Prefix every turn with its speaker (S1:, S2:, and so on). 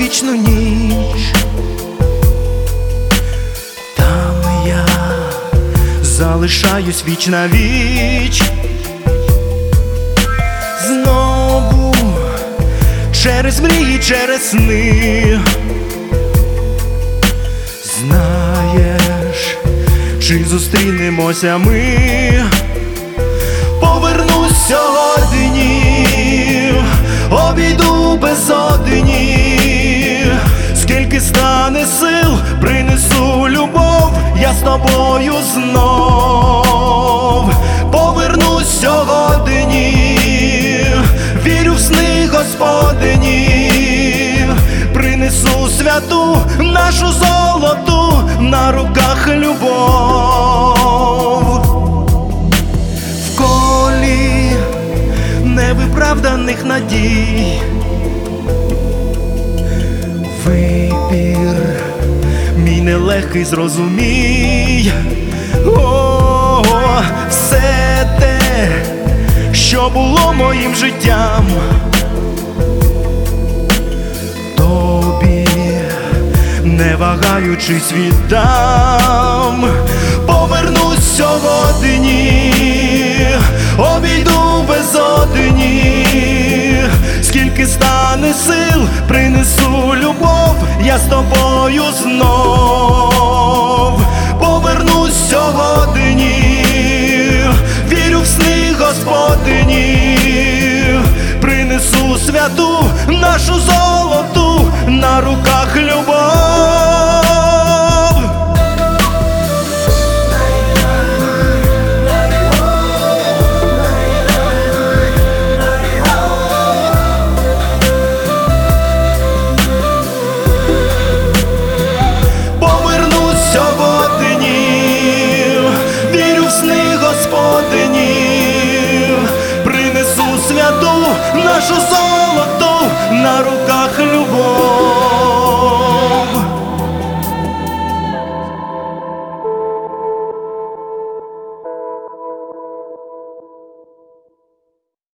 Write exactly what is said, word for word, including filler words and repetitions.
S1: вічну ніч. Там я залишаюсь віч на віч. Знову через мрії, через сни. Знаєш, чи зустрінемося ми? Повернусь сьогодні, обійду без одні. Скільки стане сил, принесу любов, я з тобою знов. Повернусь сьогодні, вірю в сни Господні. Принесу святу, нашу золоту, на руках любов. В колі невиправданих надій вибір мій нелегкий, зрозумій. О, все те, що було моїм життям, тобі не вагаючись віддам. Повернусь сьогодні, обійду без одні. Скільки стане сил, принесу любов, я з тобою знов. Повернусь сьогодні, вірю в сни Господні. Принесу святу, нашу золоту, на руках любов. Повернусь сьогодні, вірю в сни Господні. Принесу святу, нашу золоту, на руках